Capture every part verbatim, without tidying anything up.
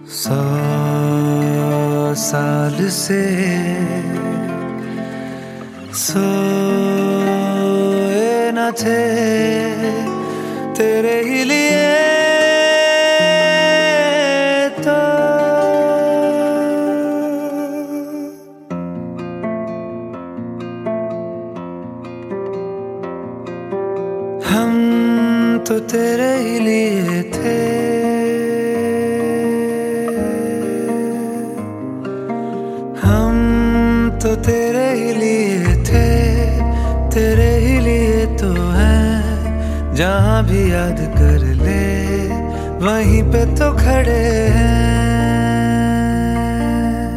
सौ साल से सोए न थे तेरे ही लिए तो हम तो तेरे ही लिए थे। तो तेरे ही लिए थे, तेरे ही लिए तो हैं। जहाँ भी याद कर ले वहीं पे तो खड़े हैं।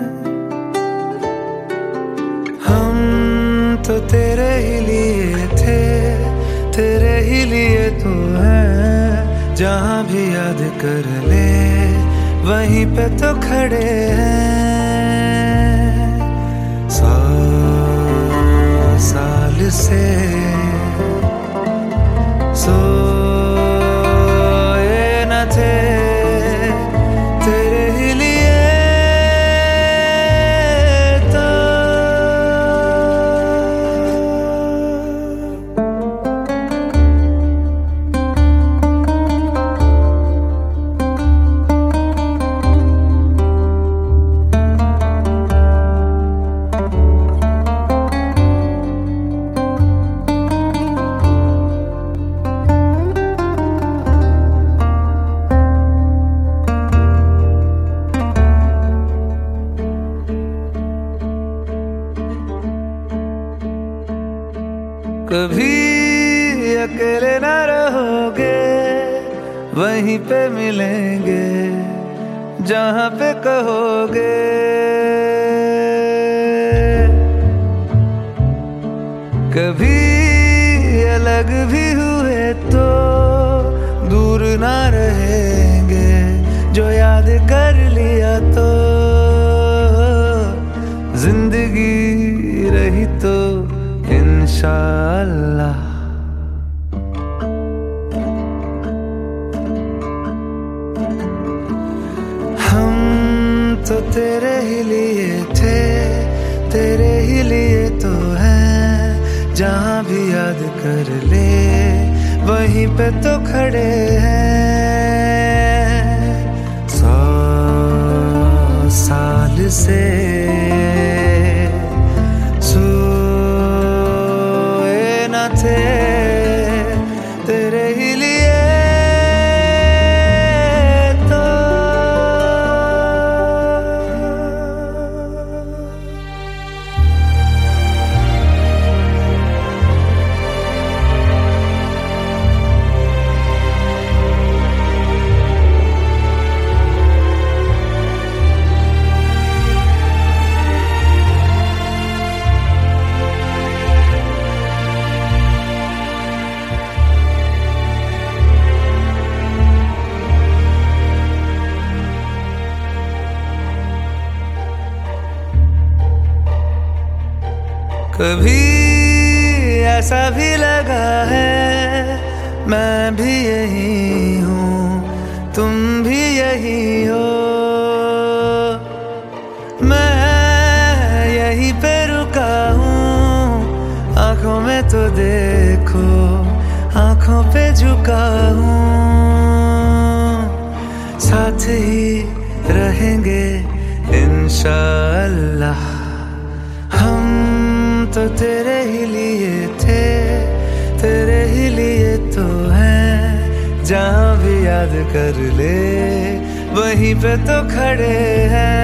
हम तो तेरे ही लिए थे, तेरे ही लिए तो हैं। जहाँ भी याद कर ले वहीं पे तो खड़े हैं। सौ साल से सोए न थे तेरे ही लिए तो कभी अकेले न रहोगे, वहीं पे मिलेंगे जहाँ पे कहोगे। कभी अलग भी हुए तो दूर ना रहेंगे, जो याद कर लिया तो जिंदगी रही तो इंशाअल्लाह। हम तो तेरे ही लिए थे, तेरे ही लिए तो हैं। जहाँ भी याद कर ले वहीं पे तो खड़े हैं। सौ साल से थे तेरे ही लिए तो कभी ऐसा भी लगा है मैं भी यही हूँ, तुम भी यही हो। मैं यहीं पे रुका हूँ, आंखों में तो देखो आंखों पे झुका हूँ। साथ ही रहेंगे इंशाअल्लाह। हम तो तेरे ही लिए थे, तेरे ही लिए तो हैं। जहाँ भी याद कर ले वहीं पे तो खड़े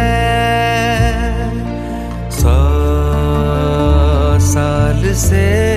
हैं। सौ साल से